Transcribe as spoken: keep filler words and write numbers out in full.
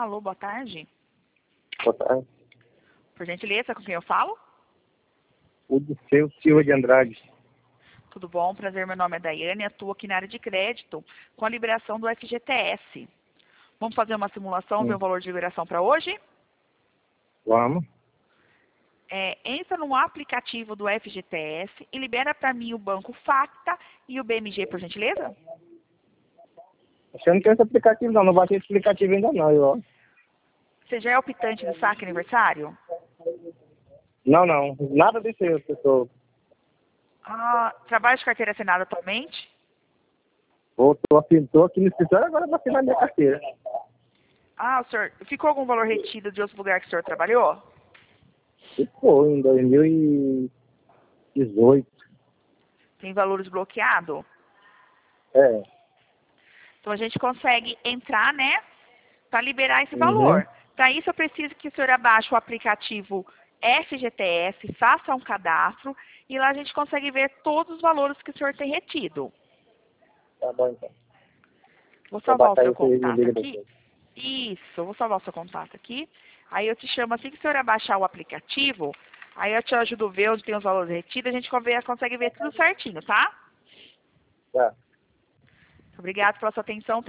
Alô, boa tarde. Boa tarde. Por gentileza, com quem eu falo? O Disseu Silva de Andrade. Tudo bom? Prazer, meu nome é Daiane, atuo aqui na área de crédito com a liberação do F G T S. Vamos fazer uma simulação, Hum. ver o valor de liberação para hoje? Vamos. É, entra no aplicativo do F G T S e libera para mim o Banco Facta e o B M G, por gentileza? Acho que eu não tenho esse aplicativo não, não baixei esse aplicativo ainda não, eu. Você já é optante do saque aniversário? Não, não, nada disso eu estou. Ah, trabalha de carteira assinada atualmente? Tô, tô, aqui, tô aqui no escritório agora para assinar minha carteira. Ah, o senhor, ficou algum valor retido de outro lugar que o senhor trabalhou? Ficou em dois mil e dezoito. Tem valores bloqueados? É. Então a gente consegue entrar, né, para liberar esse Uhum. valor. Para isso eu preciso que o senhor abaixe o aplicativo F G T S, faça um cadastro e lá a gente consegue ver todos os valores que o senhor tem retido. Tá bom então. Vou Vou salvar o baixar seu isso aí e me contato liga aqui. depois. Isso, vou salvar o seu contato aqui. Aí eu te chamo assim que o senhor abaixar o aplicativo, aí eu te ajudo a ver onde tem os valores retidos, a gente consegue ver tudo certinho, tá? Tá. Obrigado pela sua atenção.